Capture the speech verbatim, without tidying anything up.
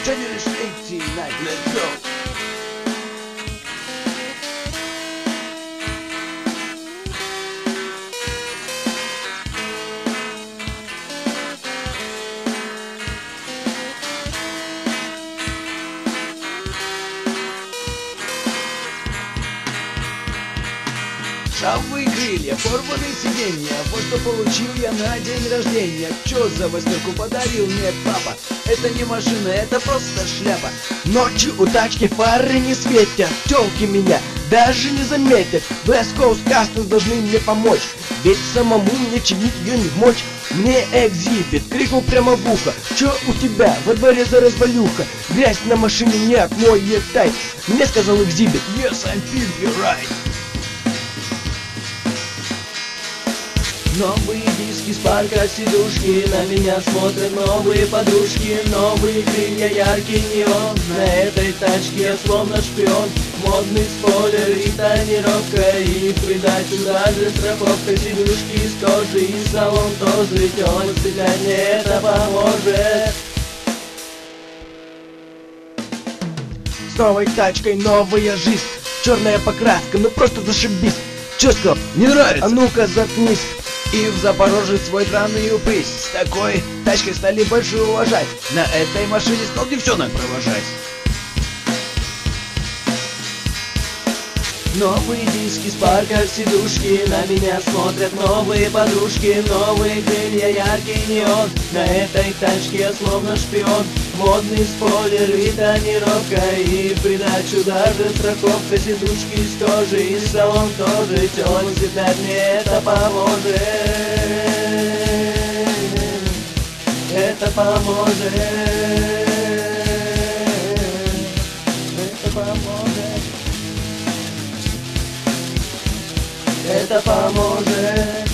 Generation eighty-nine, let's go! Шавые крылья, порванные сиденья, вот что получил я на день рождения. Чё за восьмерку подарил мне папа? Это не машина, это просто шляпа. Ночью у тачки фары не светят, тёлки меня даже не заметят. West Coast Customs должны мне помочь, ведь самому мне чинить ее не мочь. Мне экзибит крикнул прямо в ухо: чё у тебя во дворе за развалюха? Грязь на машине не отмоет тай. Мне сказал экзибит: yes, I feel you right. Новые диски с парка, сидушки, на меня смотрят новые подружки. Новые крылья, яркий неон, на этой тачке я словно шпион. Модный спойлер и тонировка, и в придачу даже страховка. Сидушки из кожи и салон тоже темный, стрелять мне это поможет. С новой тачкой новая жизнь, черная покраска, ну просто зашибись. Чё сказал? Не нравится? А ну-ка заткнись. И в Запорожье свой драный упысь. С такой тачкой стали больше уважать. На этой машине стал девчонок провожать. Новые диски с парка, сидушки, на меня смотрят новые подружки. Новые крылья, яркий неон, на этой тачке я словно шпион. Модный спойлер и тонировка, и в придачу даже страховка. Сидушки из кожи и салон тоже темный, светлять мне это поможет. Это поможет. Это поможет. Это поможет.